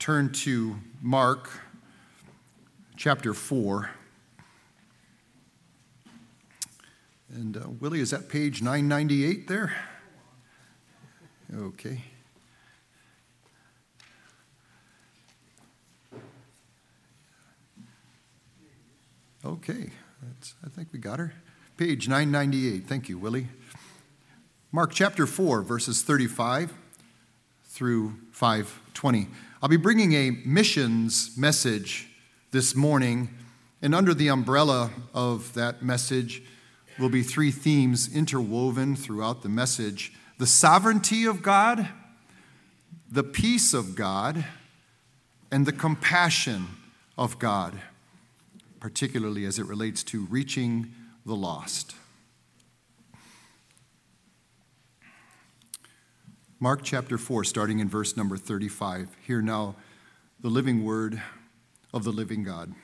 turn to Mark chapter 4. And Willie, is that page 998 there? Okay. Okay, I think we got her. Page 998. Thank you, Willie. Mark chapter 4, verses 35 through 5:20. I'll be bringing a missions message this morning, and under the umbrella of that message will be three themes interwoven throughout the message: the sovereignty of God, the peace of God, and the compassion of God, particularly as it relates to reaching the lost. Mark chapter 4, starting in verse number 35. Hear now the living word of the living God.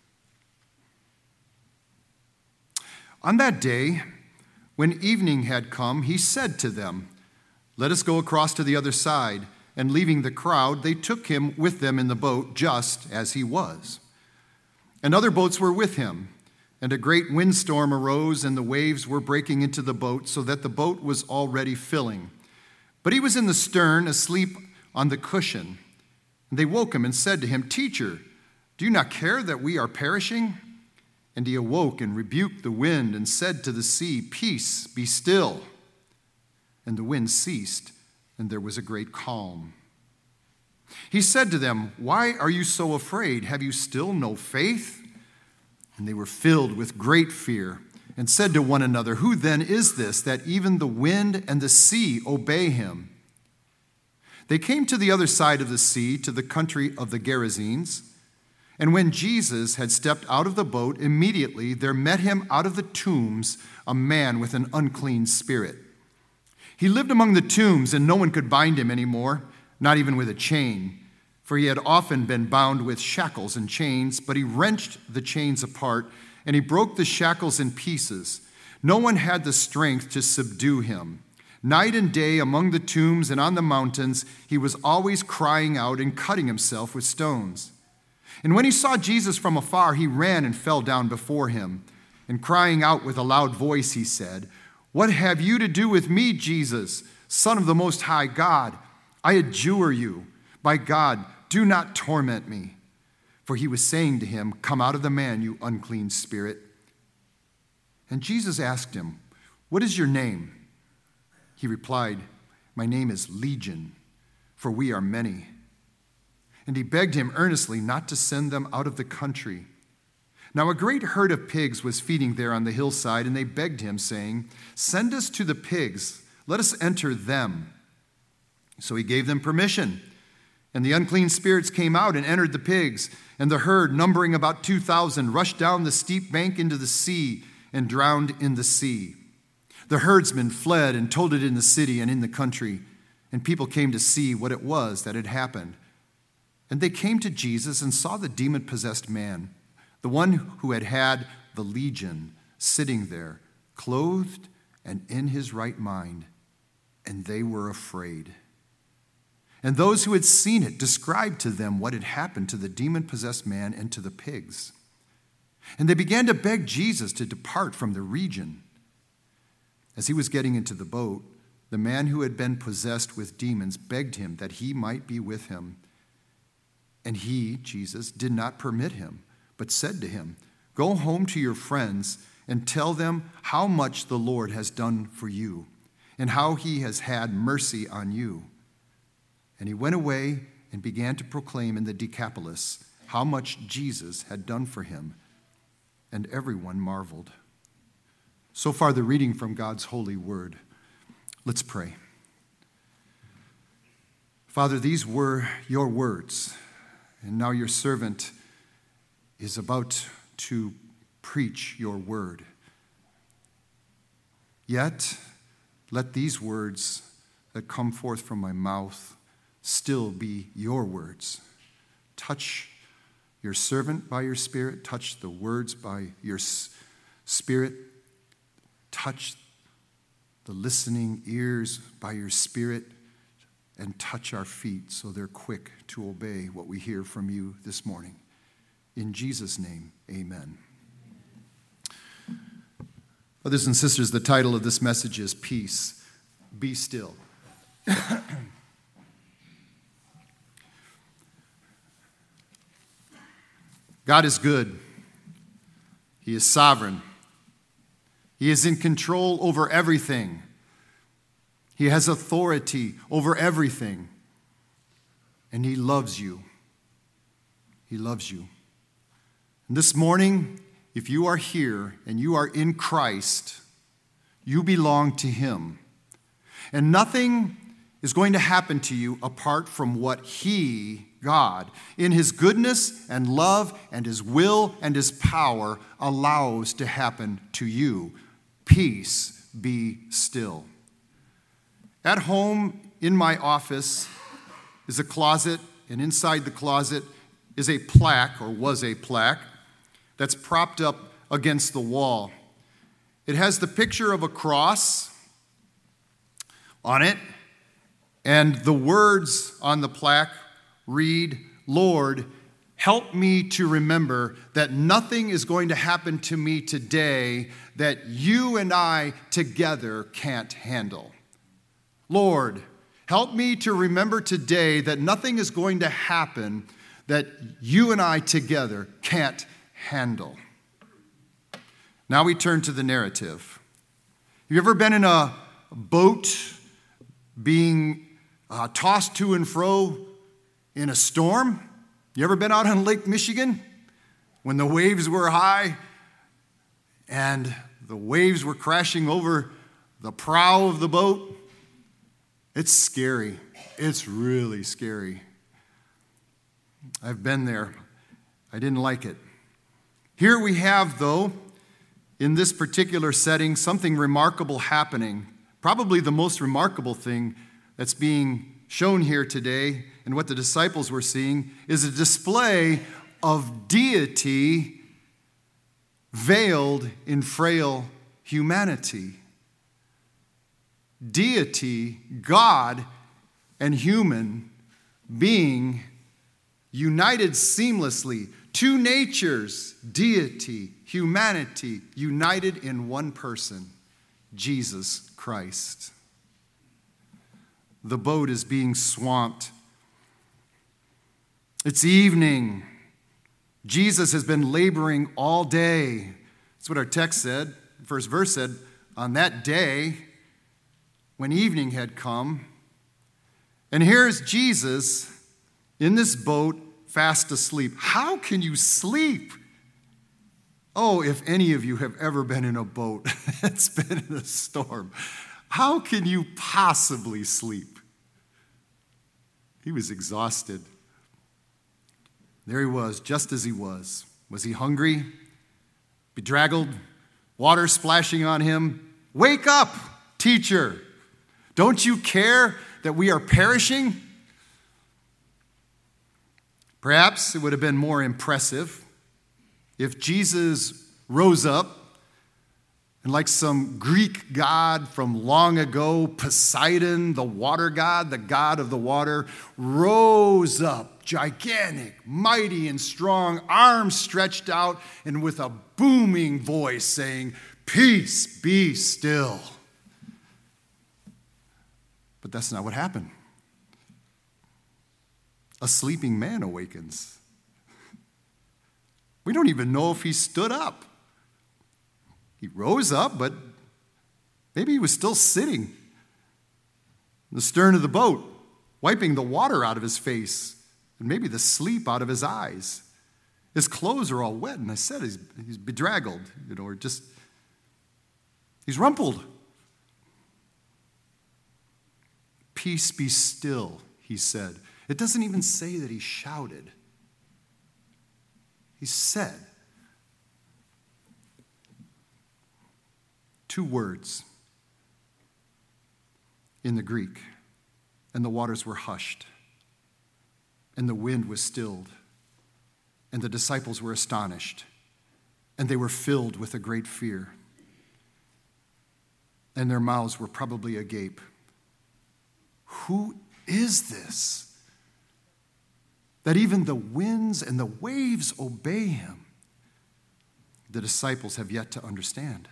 On that day, when evening had come, he said to them, "Let us go across to the other side." And leaving the crowd, they took him with them in the boat, just as he was. And other boats were with him. And a great windstorm arose, and the waves were breaking into the boat, so that the boat was already filling. But he was in the stern, asleep on the cushion. And they woke him and said to him, "Teacher, do you not care that we are perishing?" And he awoke and rebuked the wind and said to the sea, "Peace, be still." And the wind ceased, and there was a great calm. He said to them, "Why are you so afraid? Have you still no faith?" And they were filled with great fear and said to one another, "Who then is this, that even the wind and the sea obey him?" They came to the other side of the sea, to the country of the Gerasenes. And when Jesus had stepped out of the boat, immediately there met him out of the tombs a man with an unclean spirit. He lived among the tombs, and no one could bind him anymore, not even with a chain, for he had often been bound with shackles and chains, but he wrenched the chains apart, and he broke the shackles in pieces. No one had the strength to subdue him. Night and day among the tombs and on the mountains, he was always crying out and cutting himself with stones. And when he saw Jesus from afar, he ran and fell down before him. And crying out with a loud voice, he said, "What have you to do with me, Jesus, Son of the Most High God? I adjure you, by God, do not torment me." For he was saying to him, "Come out of the man, you unclean spirit." And Jesus asked him, "What is your name?" He replied, "My name is Legion, for we are many." And he begged him earnestly not to send them out of the country. Now a great herd of pigs was feeding there on the hillside, and they begged him, saying, "Send us to the pigs, let us enter them." So he gave them permission. And the unclean spirits came out and entered the pigs, and the herd, numbering about 2,000, rushed down the steep bank into the sea and drowned in the sea. The herdsmen fled and told it in the city and in the country, and people came to see what it was that had happened. And they came to Jesus and saw the demon-possessed man, the one who had had the legion, sitting there, clothed and in his right mind, and they were afraid. And those who had seen it described to them what had happened to the demon-possessed man and to the pigs. And they began to beg Jesus to depart from the region. As he was getting into the boat, the man who had been possessed with demons begged him that he might be with him. And he, Jesus, did not permit him, but said to him, "Go home to your friends and tell them how much the Lord has done for you and how he has had mercy on you." And he went away and began to proclaim in the Decapolis how much Jesus had done for him, and everyone marveled. So far, the reading from God's holy word. Let's pray. Father, these were your words, and now your servant is about to preach your word. Yet, let these words that come forth from my mouth still be your words. Touch your servant by your Spirit. Touch the words by your Spirit. Touch the listening ears by your Spirit and touch our feet so they're quick to obey what we hear from you this morning. In Jesus' name, amen. Brothers and sisters, the title of this message is Peace, Be Still. God is good. He is sovereign. He is in control over everything. He has authority over everything. And He loves you. He loves you. And this morning, if you are here and you are in Christ, you belong to Him. And nothing is going to happen to you apart from what He, God, in His goodness and love and His will and His power, allows to happen to you. Peace, be still. At home, in my office, is a closet, and inside the closet is a plaque, or was a plaque, that's propped up against the wall. It has the picture of a cross on it, and the words on the plaque read, "Lord, help me to remember that nothing is going to happen to me today that you and I together can't handle. Lord, help me to remember today that nothing is going to happen that you and I together can't handle." Now we turn to the narrative. Have you ever been in a boat being tossed to and fro in a storm? You ever been out on Lake Michigan when the waves were high and the waves were crashing over the prow of the boat? It's scary. It's really scary. I've been there. I didn't like it. Here we have, though, in this particular setting, something remarkable happening. Probably the most remarkable thing that's being shown here today, and what the disciples were seeing, is a display of deity veiled in frail humanity. Deity, God and human being united seamlessly. Two natures, deity, humanity, united in one person, Jesus Christ. The boat is being swamped. It's evening. Jesus has been laboring all day. That's what our text said. The first verse said, on that day, when evening had come, and here's Jesus in this boat, fast asleep. How can you sleep? Oh, if any of you have ever been in a boat that's been in a storm, how can you possibly sleep? He was exhausted. There he was, just as he was. Was he hungry? Bedraggled? Water splashing on him? Wake up, teacher! Don't you care that we are perishing? Perhaps it would have been more impressive if Jesus rose up and, like some Greek god from long ago, Poseidon, the water god, the god of the water, rose up, gigantic, mighty, and strong, arms stretched out, and with a booming voice saying, "Peace, be still." But that's not what happened. A sleeping man awakens. We don't even know if he stood up. He rose up, but maybe he was still sitting in the stern of the boat, wiping the water out of his face and maybe the sleep out of his eyes. His clothes are all wet, and I said he's bedraggled, or just, he's rumpled. "Peace, be still," he said. It doesn't even say that he shouted. He said. Two words in the Greek, and the waters were hushed, and the wind was stilled, and the disciples were astonished, and they were filled with a great fear, and their mouths were probably agape. Who is this? That even the winds and the waves obey him. The disciples have yet to understand.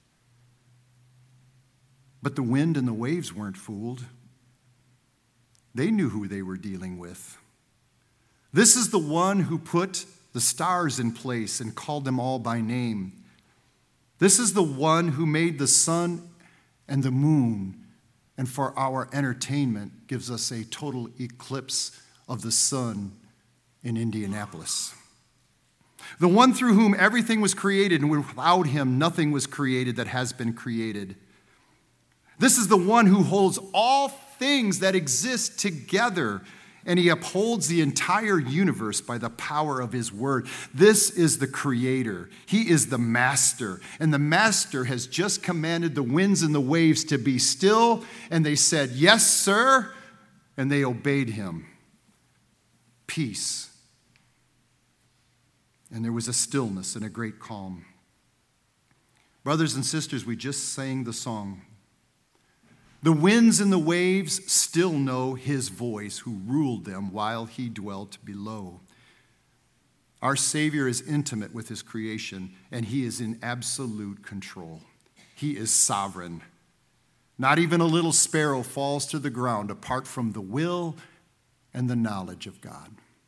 But the wind and the waves weren't fooled. They knew who they were dealing with. This is the one who put the stars in place and called them all by name. This is the one who made the sun and the moon, and for our entertainment gives us a total eclipse of the sun in Indianapolis. The one through whom everything was created, and without him nothing was created that has been created. This is the one who holds all things that exist together, and he upholds the entire universe by the power of his word. This is the creator. He is the master, and the master has just commanded the winds and the waves to be still, and they said, "Yes, sir," and they obeyed him. Peace. And there was a stillness and a great calm. Brothers and sisters, we just sang the song. The winds and the waves still know his voice, who ruled them while he dwelt below. Our Savior is intimate with his creation, and he is in absolute control. He is sovereign. Not even a little sparrow falls to the ground apart from the will and the knowledge of God.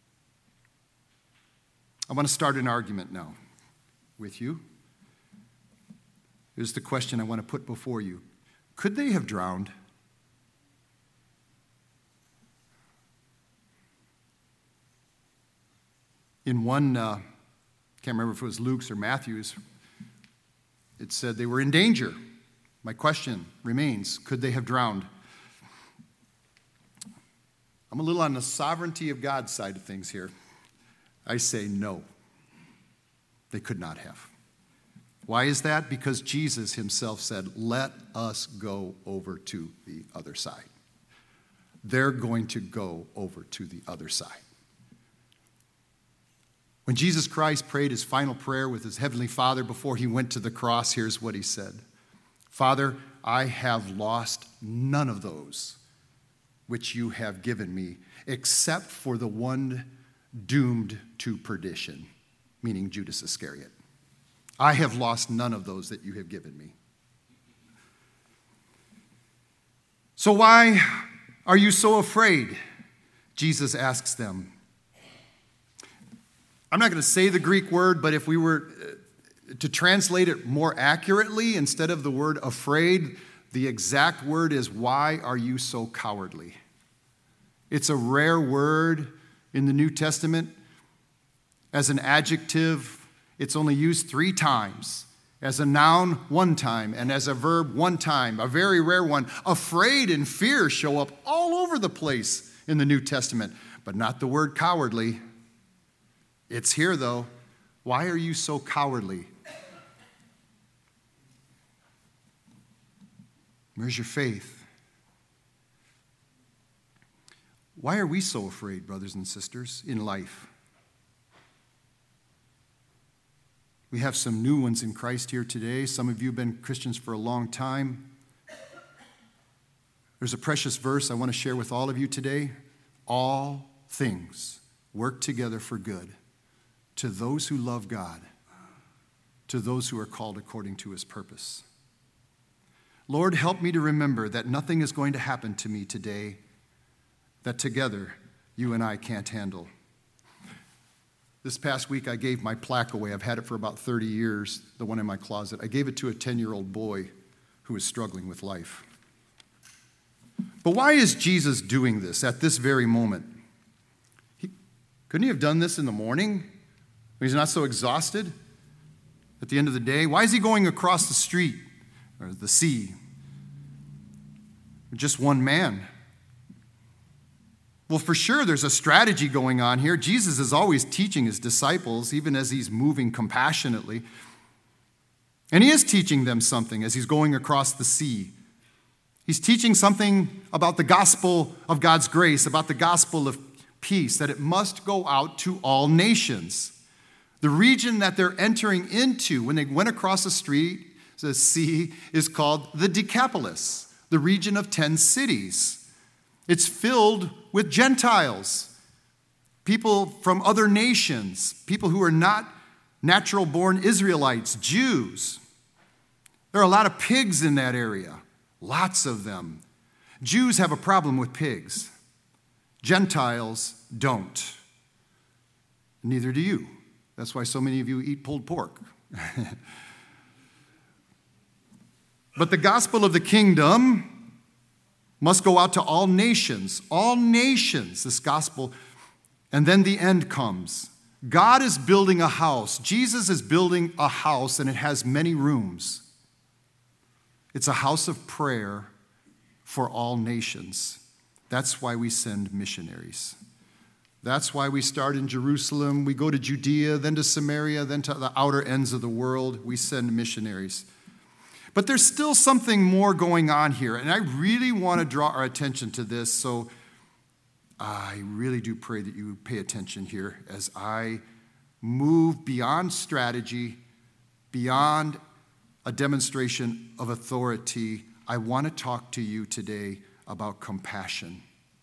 I want to start an argument now with you. Here's the question I want to put before you. Could they have drowned? In one, can't remember if it was Luke's or Matthew's, it said they were in danger. My question remains, could they have drowned? I'm a little on the sovereignty of God side of things here. I say no, they could not have. Why is that? Because Jesus himself said, "Let us go over to the other side." They're going to go over to the other side. When Jesus Christ prayed his final prayer with his heavenly Father before he went to the cross, here's what he said. "Father, I have lost none of those which you have given me, except for the one doomed to perdition," meaning Judas Iscariot. "I have lost none of those that you have given me." So why are you so afraid? Jesus asks them. I'm not going to say the Greek word, but if we were to translate it more accurately, instead of the word afraid, the exact word is, "Why are you so cowardly?" It's a rare word in the New Testament. As an adjective, it's only used 3 times. As a noun, 1 time. And as a verb, 1 time. A very rare one. Afraid and fear show up all over the place in the New Testament, but not the word cowardly. It's here, though. Why are you so cowardly? Where's your faith? Why are we so afraid, brothers and sisters, in life? We have some new ones in Christ here today. Some of you have been Christians for a long time. There's a precious verse I want to share with all of you today. All things work together for good to those who love God, to those who are called according to his purpose. Lord, help me to remember that nothing is going to happen to me today that together you and I can't handle. This past week, I gave my plaque away. I've had it for about 30 years, the one in my closet. I gave it to a 10-year-old boy who was struggling with life. But why is Jesus doing this at this very moment? Couldn't he have done this in the morning when he's not so exhausted at the end of the day? Why is he going across the street or the sea? Just one man. Well, for sure, there's a strategy going on here. Jesus is always teaching his disciples, even as he's moving compassionately. And he is teaching them something as he's going across the sea. He's teaching something about the gospel of God's grace, about the gospel of peace, that it must go out to all nations. The region that they're entering into when they went across the sea is called the Decapolis, the region of 10 cities. It's filled with Gentiles, people from other nations, people who are not natural-born Israelites, Jews. There are a lot of pigs in that area, lots of them. Jews have a problem with pigs. Gentiles don't. Neither do you. That's why so many of you eat pulled pork. But the gospel of the kingdom must go out to all nations, this gospel. And then the end comes. God is building a house. Jesus is building a house, and it has many rooms. It's a house of prayer for all nations. That's why we send missionaries. That's why we start in Jerusalem. We go to Judea, then to Samaria, then to the outer ends of the world. We send missionaries. But there's still something more going on here, and I really want to draw our attention to this, so I really do pray that you pay attention here as I move beyond strategy, beyond a demonstration of authority. I want to talk to you today about compassion.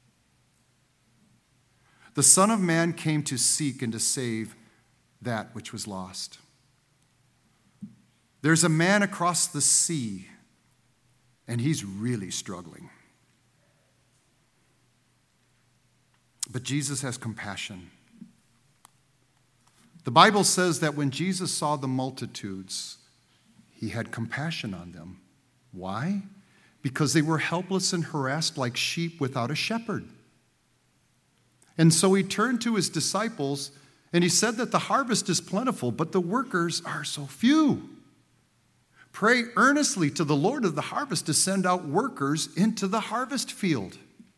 The Son of Man came to seek and to save that which was lost. There's a man across the sea, and he's really struggling. But Jesus has compassion. The Bible says that when Jesus saw the multitudes, he had compassion on them. Why? Because they were helpless and harassed like sheep without a shepherd. And so he turned to his disciples and he said that the harvest is plentiful, but the workers are so few. Pray earnestly to the Lord of the harvest to send out workers into the harvest field.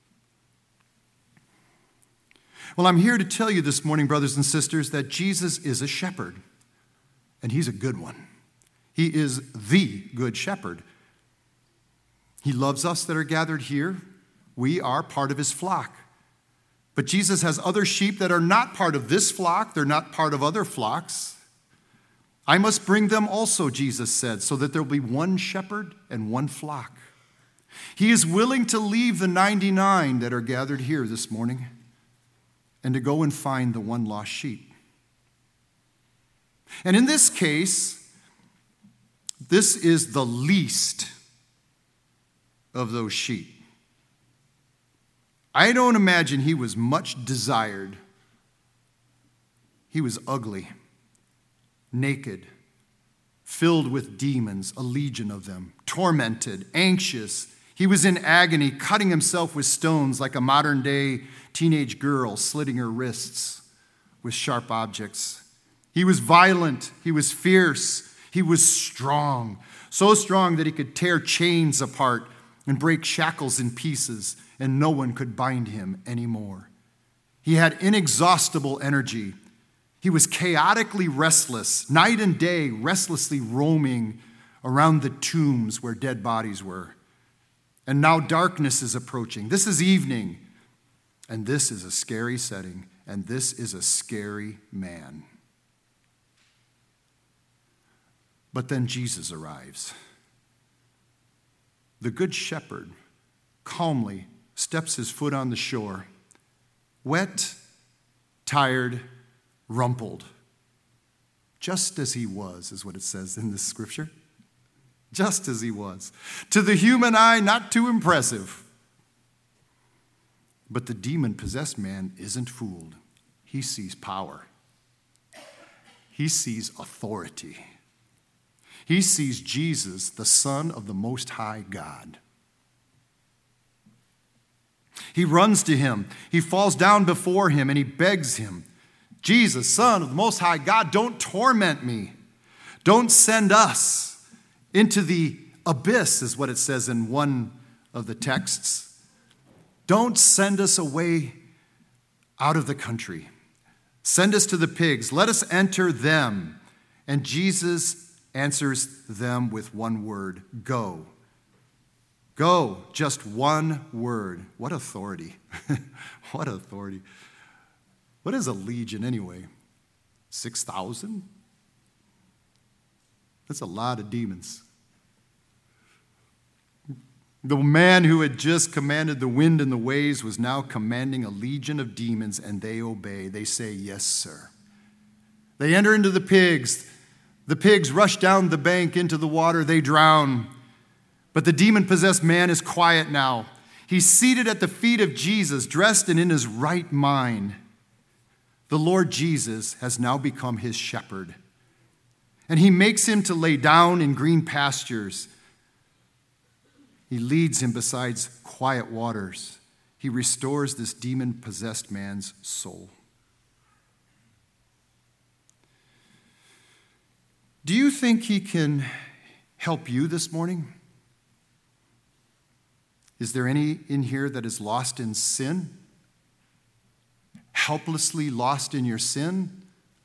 Well, I'm here to tell you this morning, brothers and sisters, that Jesus is a shepherd, and he's a good one. He is the good shepherd. He loves us that are gathered here. We are part of his flock. But Jesus has other sheep that are not part of this flock. They're not part of other flocks. I must bring them also, Jesus said, so that there will be one shepherd and one flock. He is willing to leave the 99 that are gathered here this morning and to go and find the one lost sheep. And in this case, this is the least of those sheep. I don't imagine he was much desired. He was ugly, naked, filled with demons, a legion of them, tormented, anxious. He was in agony, cutting himself with stones like a modern-day teenage girl, slitting her wrists with sharp objects. He was violent. He was fierce. He was strong, so strong that he could tear chains apart and break shackles in pieces, and no one could bind him anymore. He had inexhaustible energy. He was chaotically restless, night and day, restlessly roaming around the tombs where dead bodies were. And now darkness is approaching. This is evening, and this is a scary setting, and this is a scary man. But then Jesus arrives. The good shepherd calmly steps his foot on the shore, wet, tired, rumpled, just as he was, is what it says in this scripture. Just as he was. To the human eye, not too impressive. But the demon-possessed man isn't fooled. He sees power. He sees authority. He sees Jesus, the Son of the Most High God. He runs to him. He falls down before him and he begs him, Jesus, Son of the Most High God, don't torment me. Don't send us into the abyss, is what it says in one of the texts. Don't send us away out of the country. Send us to the pigs. Let us enter them. And Jesus answers them with one word, go. Go, just one word. What authority. What authority. What is a legion anyway? 6,000? That's a lot of demons. The man who had just commanded the wind and the waves was now commanding a legion of demons, and they obey. They say, "Yes, sir." They enter into the pigs. The pigs rush down the bank into the water. They drown. But the demon-possessed man is quiet now. He's seated at the feet of Jesus, dressed and in his right mind. The Lord Jesus has now become his shepherd. And he makes him to lay down in green pastures. He leads him beside quiet waters. He restores this demon-possessed man's soul. Do you think he can help you this morning? Is there any in here that is lost in sin? Helplessly lost in your sin?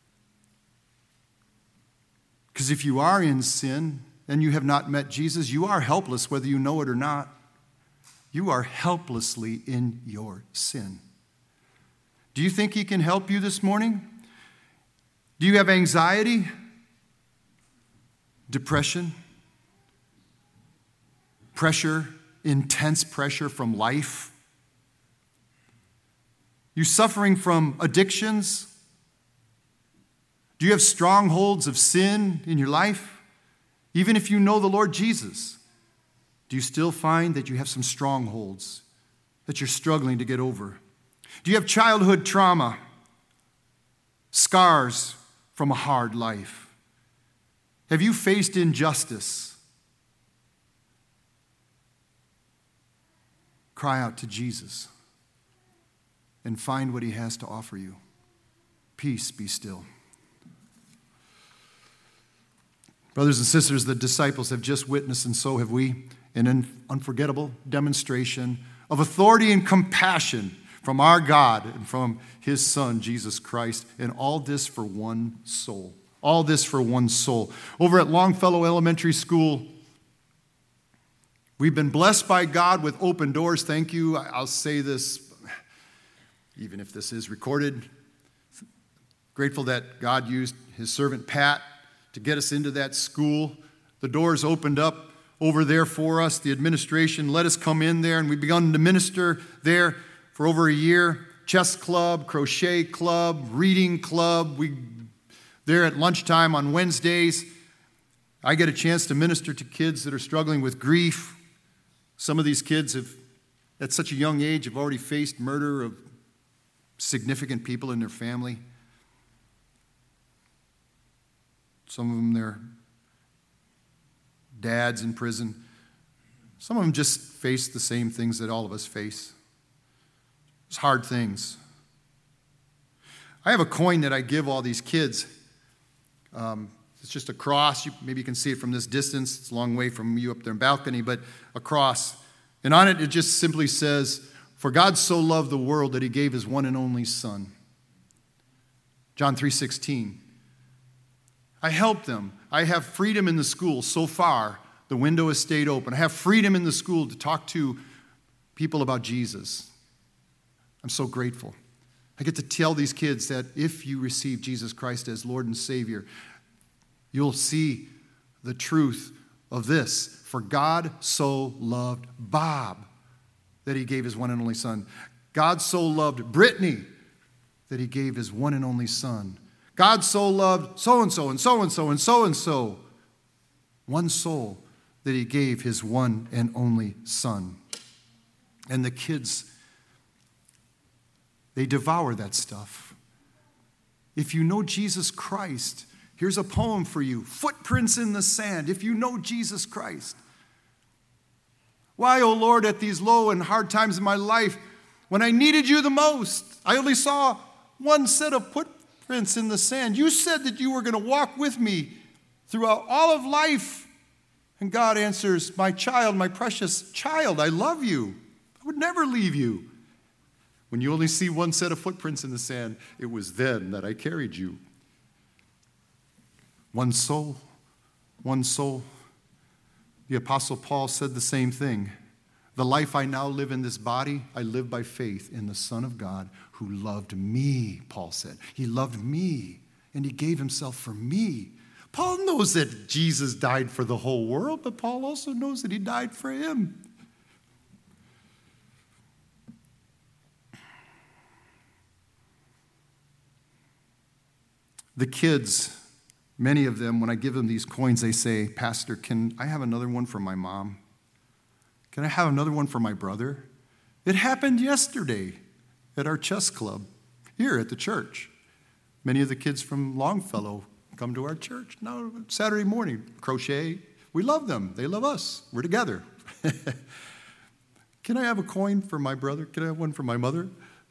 Because if you are in sin and you have not met Jesus, you are helpless whether you know it or not. You are helplessly in your sin. Do you think he can help you this morning? Do you have anxiety? Depression? Pressure? Intense pressure from life? You suffering from addictions? Do you have strongholds of sin in your life? Even if you know the Lord Jesus, do you still find that you have some strongholds that you're struggling to get over? Do you have childhood trauma, scars from a hard life? Have you faced injustice? Cry out to Jesus and find what he has to offer you. Peace, be still. Brothers and sisters, the disciples have just witnessed, and so have we, an unforgettable demonstration of authority and compassion from our God and from his Son, Jesus Christ, and all this for one soul. All this for one soul. Over at Longfellow Elementary School, we've been blessed by God with open doors. Thank you. I'll say this, even if this is recorded. Grateful that God used his servant Pat to get us into that school. The doors opened up over there for us. The administration let us come in there, and we begun to minister there for over a year. Chess club, crochet club, reading club. There at lunchtime on Wednesdays, I get a chance to minister to kids that are struggling with grief. Some of these kids have, at such a young age, have already faced murder of significant people in their family. Some of them, their dads in prison. Some of them just face the same things that all of us face. It's hard things. I have a coin that I give all these kids. It's just a cross. Maybe you can see it from this distance. It's a long way from you up there in the balcony, but a cross. And on it, it just simply says, "For God so loved the world that he gave his one and only Son." John 3:16. I help them. I have freedom in the school. So far, the window has stayed open. I have freedom in the school to talk to people about Jesus. I'm so grateful. I get to tell these kids that if you receive Jesus Christ as Lord and Savior, you'll see the truth of this. For God so loved Bob that he gave his one and only Son. God so loved Brittany that he gave his one and only Son. God so loved so-and-so and so-and-so and so-and-so. One soul that he gave his one and only Son. And the kids, they devour that stuff. If you know Jesus Christ, here's a poem for you. Footprints in the sand. If you know Jesus Christ. Why, O Lord, at these low and hard times in my life, when I needed you the most, I only saw one set of footprints in the sand. You said that you were going to walk with me throughout all of life. And God answers, "My child, my precious child, I love you. I would never leave you." When you only see one set of footprints in the sand, it was then that I carried you. One soul, one soul. The Apostle Paul said the same thing. The life I now live in this body, I live by faith in the Son of God who loved me, Paul said. He loved me, and he gave himself for me. Paul knows that Jesus died for the whole world, but Paul also knows that he died for him. The kids, many of them, when I give them these coins, they say, "Pastor, can I have another one for my mom? Can I have another one for my brother?" It happened yesterday at our chess club here at the church. Many of the kids from Longfellow come to our church now Saturday morning, crochet. We love them. They love us. We're together. Can I have a coin for my brother? Can I have one for my mother?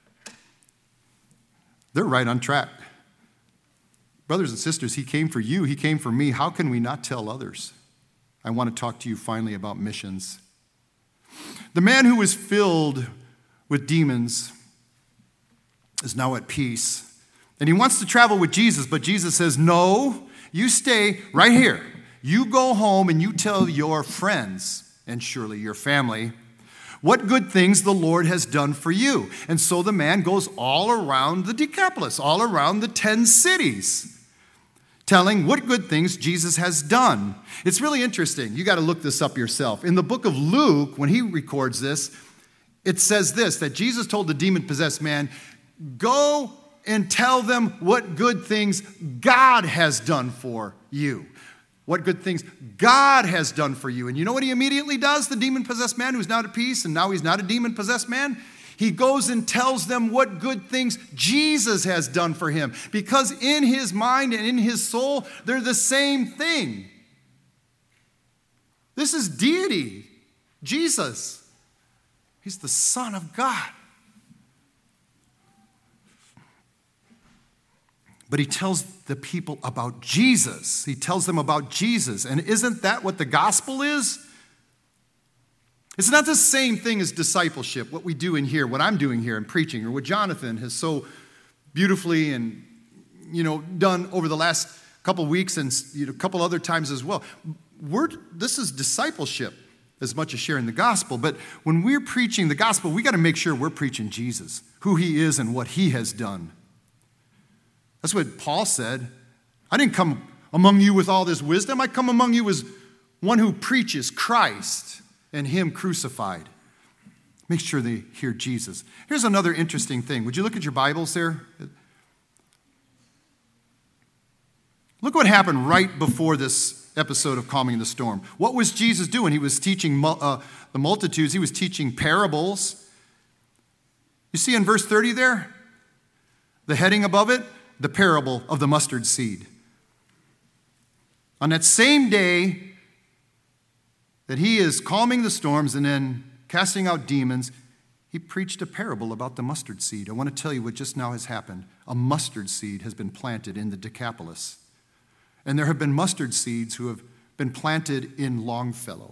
They're right on track. Brothers and sisters, he came for you. He came for me. How can we not tell others? I want to talk to you finally about missions. The man who was filled with demons is now at peace. And he wants to travel with Jesus, but Jesus says, "No, you stay right here. You go home and you tell your friends, and surely your family, what good things the Lord has done for you." And so the man goes all around the Decapolis, all around the 10 cities, telling what good things Jesus has done. It's really interesting. You got to look this up yourself. In the book of Luke, when he records this, it says this, that Jesus told the demon-possessed man, "Go and tell them what good things God has done for you." What good things God has done for you. And you know what he immediately does, the demon-possessed man who's now at peace, and now he's not a demon-possessed man? He goes and tells them what good things Jesus has done for him. Because in his mind and in his soul, they're the same thing. This is deity, Jesus. He's the Son of God. But he tells the people about Jesus. He tells them about Jesus. And isn't that what the gospel is? It's not the same thing as discipleship, what we do in here, what I'm doing here in preaching, or what Jonathan has so beautifully and, done over the last couple weeks and a couple other times as well. This is discipleship as much as sharing the gospel. But when we're preaching the gospel, we got to make sure we're preaching Jesus, who he is and what he has done. That's what Paul said. "I didn't come among you with all this wisdom. I come among you as one who preaches Christ and him crucified." Make sure they hear Jesus. Here's another interesting thing. Would you look at your Bibles there? Look what happened right before this episode of calming the storm. What was Jesus doing? He was teaching the multitudes. He was teaching parables. You see in verse 30 there, the heading above it, the parable of the mustard seed. On that same day that he is calming the storms and then casting out demons, he preached a parable about the mustard seed. I want to tell you what just now has happened. A mustard seed has been planted in the Decapolis. And there have been mustard seeds who have been planted in Longfellow.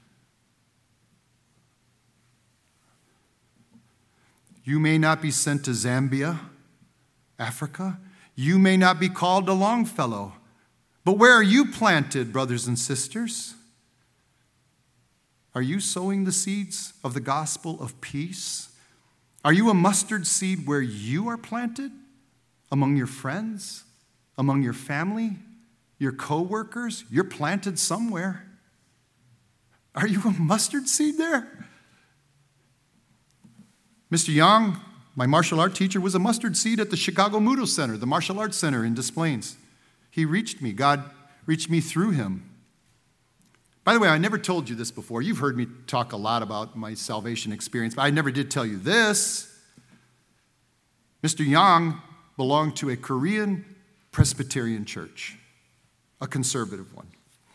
You may not be sent to Zambia, Africa. You may not be called to Longfellow. But where are you planted, brothers and sisters? Are you sowing the seeds of the gospel of peace? Are you a mustard seed where you are planted? Among your friends? Among your family? Your co-workers? You're planted somewhere. Are you a mustard seed there? Mr. Young, my martial art teacher, was a mustard seed at the Chicago Mudo Center, the martial arts center in Des Plaines. He reached me. God reached me through him. By the way, I never told you this before. You've heard me talk a lot about my salvation experience, but I never did tell you this. Mr. Yang belonged to a Korean Presbyterian church, a conservative one.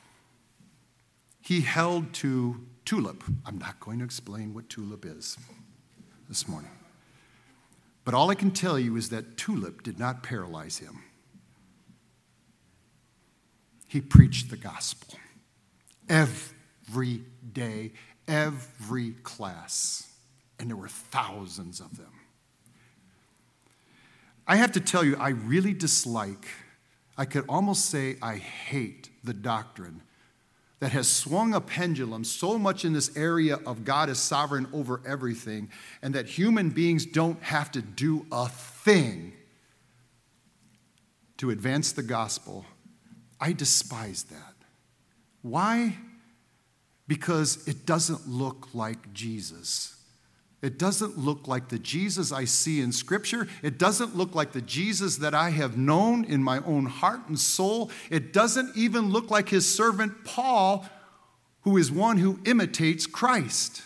He held to tulip. I'm not going to explain what tulip is this morning. But all I can tell you is that tulip did not paralyze him. He preached the gospel every day, every class, and there were thousands of them. I have to tell you, I really dislike, I could almost say I hate the doctrine that has swung a pendulum so much in this area of God is sovereign over everything, and that human beings don't have to do a thing to advance the gospel. I despise that. Why? Because it doesn't look like Jesus. It doesn't look like the Jesus I see in Scripture. It doesn't look like the Jesus that I have known in my own heart and soul. It doesn't even look like his servant Paul, who is one who imitates Christ.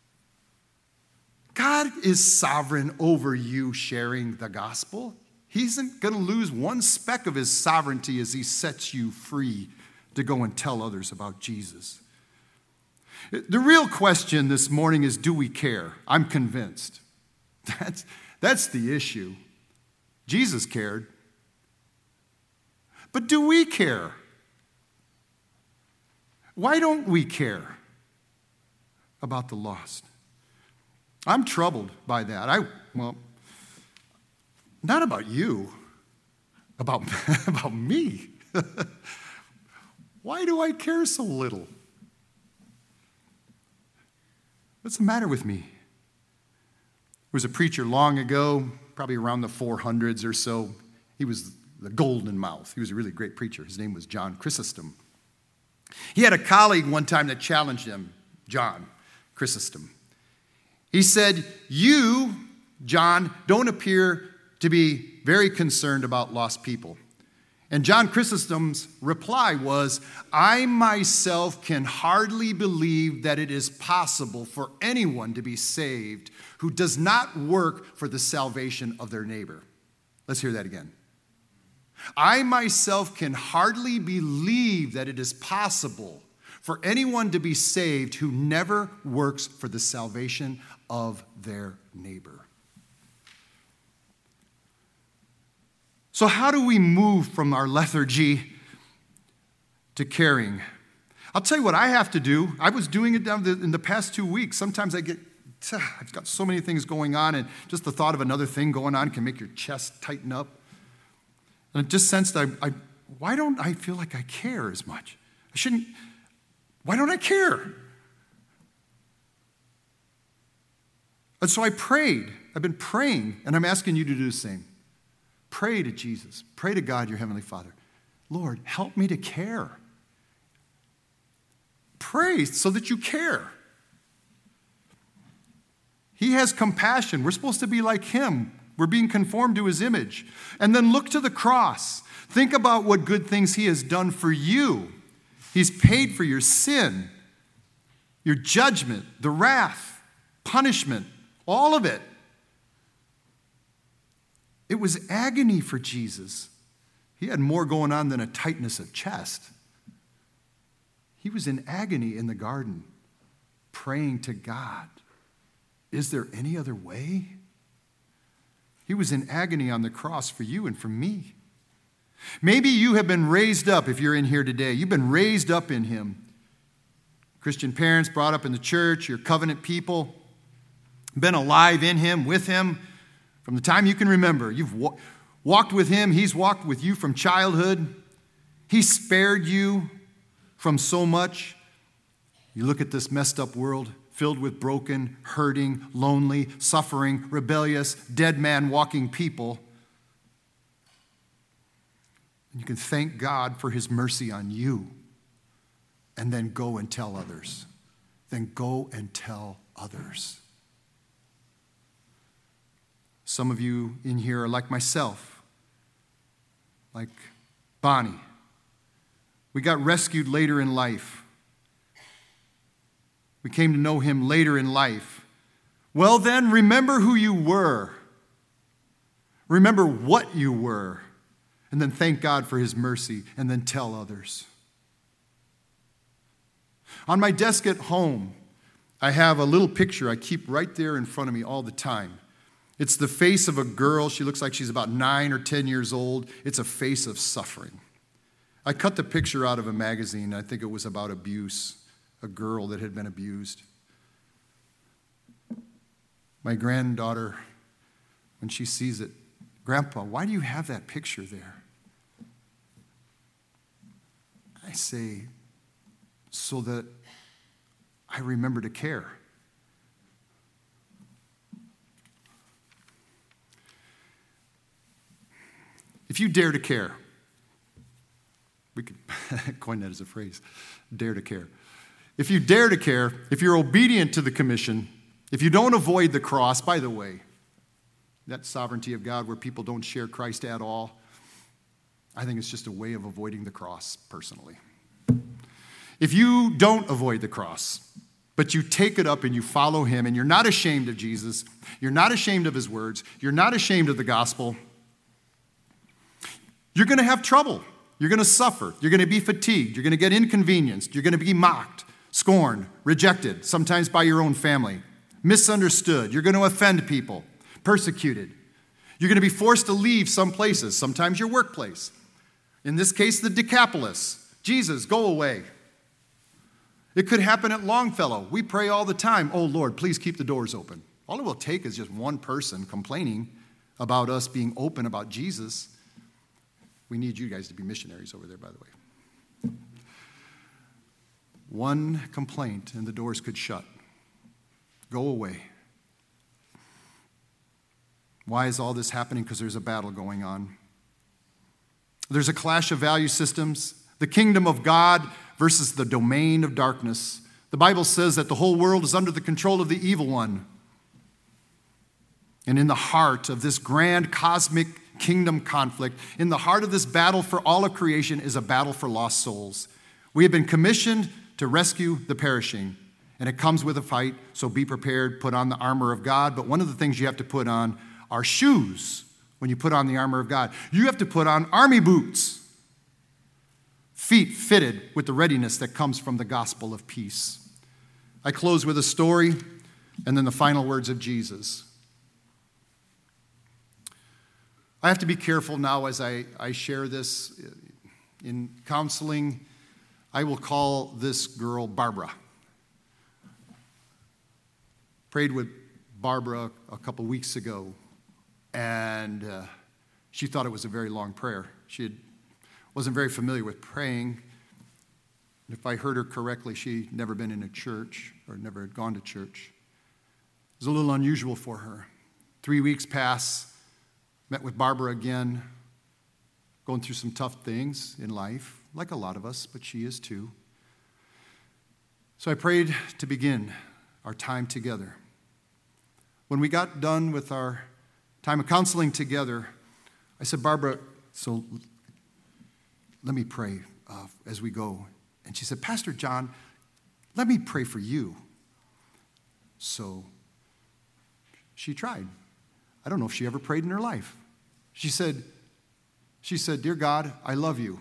God is sovereign over you sharing the gospel. He isn't going to lose one speck of his sovereignty as he sets you free to go and tell others about Jesus. The real question this morning is, do we care? I'm convinced. That's the issue. Jesus cared. But do we care? Why don't we care about the lost? I'm troubled by that. Not about you, about me. Why do I care so little? What's the matter with me? There was a preacher long ago, probably around the 400s or so. He was the golden mouth. He was a really great preacher. His name was John Chrysostom. He had a colleague one time that challenged him, John Chrysostom. He said, "You, John, don't appear to be very concerned about lost people." And John Chrysostom's reply was, "I myself can hardly believe that it is possible for anyone to be saved who does not work for the salvation of their neighbor." Let's hear that again. "I myself can hardly believe that it is possible for anyone to be saved who never works for the salvation of their neighbor." So how do we move from our lethargy to caring? I'll tell you what I have to do. I was doing it in the past 2 weeks. Sometimes I've got so many things going on, and just the thought of another thing going on can make your chest tighten up. And I just sensed why don't I feel like I care as much? Why don't I care? And so I prayed. I've been praying, and I'm asking you to do the same. Pray to Jesus. Pray to God, your Heavenly Father. Lord, help me to care. Pray so that you care. He has compassion. We're supposed to be like him. We're being conformed to his image. And then look to the cross. Think about what good things he has done for you. He's paid for your sin, your judgment, the wrath, punishment, all of it. It was agony for Jesus. He had more going on than a tightness of chest. He was in agony in the garden, praying to God, "Is there any other way?" He was in agony on the cross for you and for me. Maybe you have been raised up, if you're in here today. You've been raised up in him. Christian parents brought up in the church, your covenant people, been alive in him, with him, from the time you can remember. You've walked with him. He's walked with you from childhood. He spared you from so much. You look at this messed up world filled with broken, hurting, lonely, suffering, rebellious, dead man walking people. And you can thank God for his mercy on you. And then go and tell others. Then go and tell others. Some of you in here are like myself, like Bonnie. We got rescued later in life. We came to know him later in life. Well, then, remember who you were. Remember what you were. And then thank God for his mercy, and then tell others. On my desk at home, I have a little picture I keep right there in front of me all the time. It's the face of a girl. She looks like she's about 9 or 10 years old. It's a face of suffering. I cut the picture out of a magazine. I think it was about abuse, a girl that had been abused. My granddaughter, when she sees it, "Grandpa, why do you have that picture there?" I say, "So that I remember to care." If you dare to care, we could coin that as a phrase, dare to care. If you dare to care, if you're obedient to the commission, If you don't avoid the cross, by the way, that sovereignty of God where people don't share Christ at all, I think it's just a way of avoiding the cross, personally. If you don't avoid the cross, but you take it up and you follow him, and you're not ashamed of Jesus, you're not ashamed of his words, you're not ashamed of the gospel, you're going to have trouble. You're going to suffer. You're going to be fatigued. You're going to get inconvenienced. You're going to be mocked, scorned, rejected, sometimes by your own family, misunderstood. You're going to offend people, persecuted. You're going to be forced to leave some places, sometimes your workplace. In this case, the Decapolis. Jesus, go away. It could happen at Longfellow. We pray all the time, oh Lord, please keep the doors open. All it will take is just one person complaining about us being open about Jesus. We need you guys to be missionaries over there, by the way. One complaint and the doors could shut. Go away. Why is all this happening? Because there's a battle going on. There's a clash of value systems. The kingdom of God versus the domain of darkness. The Bible says that the whole world is under the control of the evil one. And in the heart of this grand cosmic kingdom conflict, in the heart of this battle for all of creation is a battle for lost souls. We have been commissioned to rescue the perishing, and it comes with a fight, so be prepared, put on the armor of God. But one of the things you have to put on are shoes when you put on the armor of God. You have to put on army boots, feet fitted with the readiness that comes from the gospel of peace. I close with a story and then the final words of Jesus. I have to be careful now as I share this. In counseling, I will call this girl Barbara. Prayed with Barbara a couple weeks ago, and she thought it was a very long prayer. She wasn't very familiar with praying. If I heard her correctly, she'd never been in a church or never had gone to church. It was a little unusual for her. 3 weeks passed. Met with Barbara again, going through some tough things in life, like a lot of us, but she is too. So I prayed to begin our time together. When we got done with our time of counseling together, I said, Barbara, so let me pray as we go. And she said, Pastor John, let me pray for you. So she tried. I don't know if she ever prayed in her life. She said, Dear God, I love you.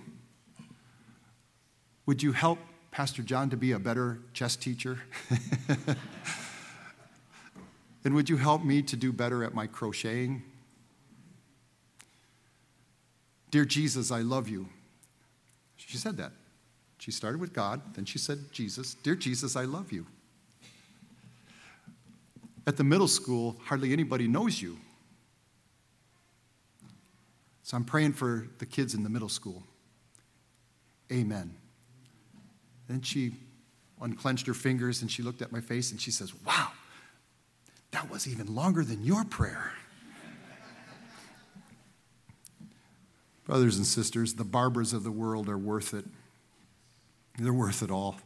Would you help Pastor John to be a better chess teacher? And would you help me to do better at my crocheting? Dear Jesus, I love you. She said that. She started with God, then she said, Jesus, dear Jesus, I love you. At the middle school, hardly anybody knows you. So I'm praying for the kids in the middle school. Amen. Then she unclenched her fingers and she looked at my face and she says, wow, that was even longer than your prayer. Brothers and sisters, the Barbaras of the world are worth it. They're worth it all.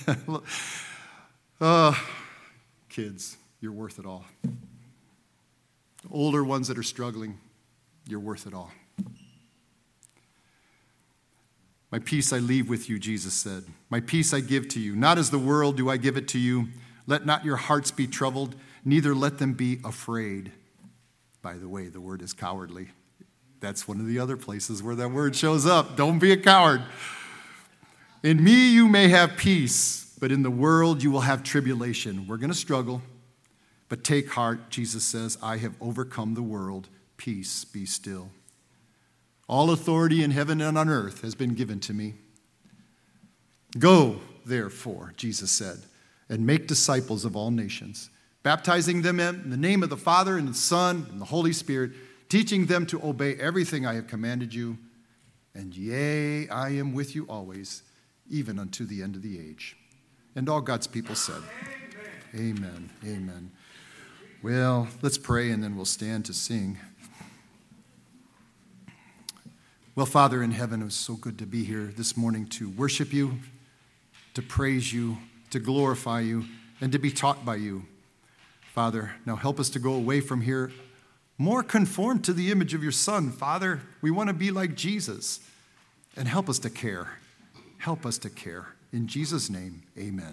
Kids, you're worth it all. Older ones that are struggling, you're worth it all. My peace I leave with you, Jesus said. My peace I give to you. Not as the world do I give it to you. Let not your hearts be troubled, neither let them be afraid. By the way, the word is cowardly. That's one of the other places where that word shows up. Don't be a coward. In me you may have peace, but in the world you will have tribulation. We're going to struggle, but take heart, Jesus says, I have overcome the world. Peace, be still. All authority in heaven and on earth has been given to me. Go, therefore, Jesus said, and make disciples of all nations, baptizing them in the name of the Father and the Son and the Holy Spirit, teaching them to obey everything I have commanded you. And yea, I am with you always, even unto the end of the age. And all God's people said, Amen. Amen. Well, let's pray and then we'll stand to sing. Well, Father in heaven, it was so good to be here this morning to worship you, to praise you, to glorify you, and to be taught by you. Father, now help us to go away from here more conformed to the image of your Son. Father, we want to be like Jesus. And help us to care. Help us to care. In Jesus' name, amen.